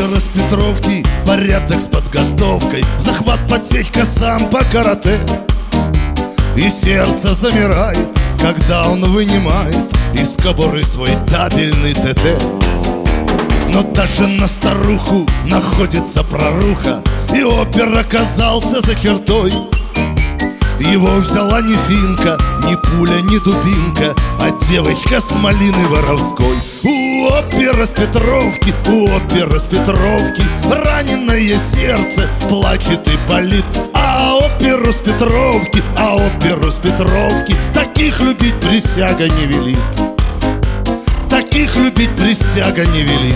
опера с Петровки, порядок с подготовкой, захват подсечка сам по карате. И сердце замирает, когда он вынимает из кобуры свой табельный ТТ. Но даже на старуху находится проруха, и опер оказался за чертой. Его взяла не финка, ни пуля, ни дубинка, а девочка с малины воровской. У опера с Петровки, у опера с Петровки раненое сердце плачет и болит. А оперу с Петровки, а оперу с Петровки таких любить присяга не велит. Таких любить присяга не велит.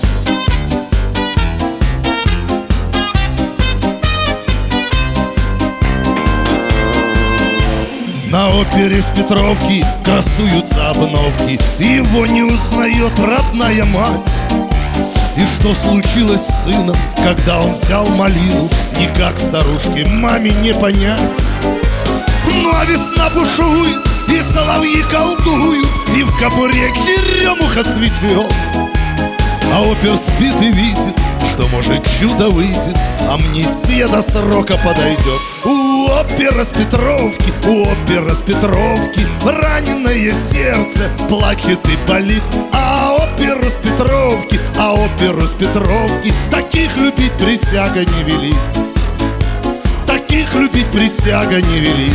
На опере с Петровки красуются обновки, его не узнает родная мать. И что случилось с сыном, когда он взял малину, никак старушке маме не понять. Ну а весна бушует, и соловьи колдуют, и в кобуре черемуха цветет. А опер спит и видит, что может чудо выйдет, амнистия до срока подойдет. У опера с Петровки, у опера с Петровки раненое сердце плачет и болит. А оперу с Петровки, а оперу с Петровки таких любить присяга не велит. Таких любить присяга не велит.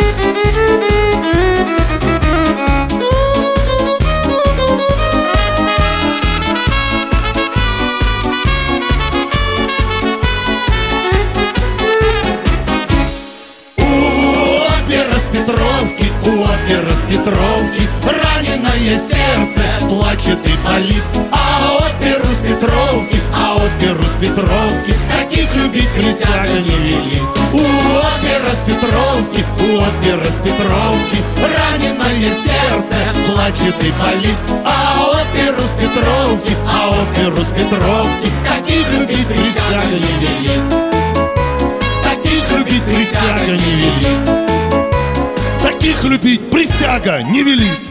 У опера с Петровки раненое сердце плачет и болит. А оперу с Петровки, а оперу с Петровки таких любить присяга не велит. У опера с Петровки, у опера с Петровки раненое сердце плачет и болит. А оперу с Петровки, а оперу с Петровки таких любить присяга не велит. Таких любить присяга не велит. Таких любить присяга не велит.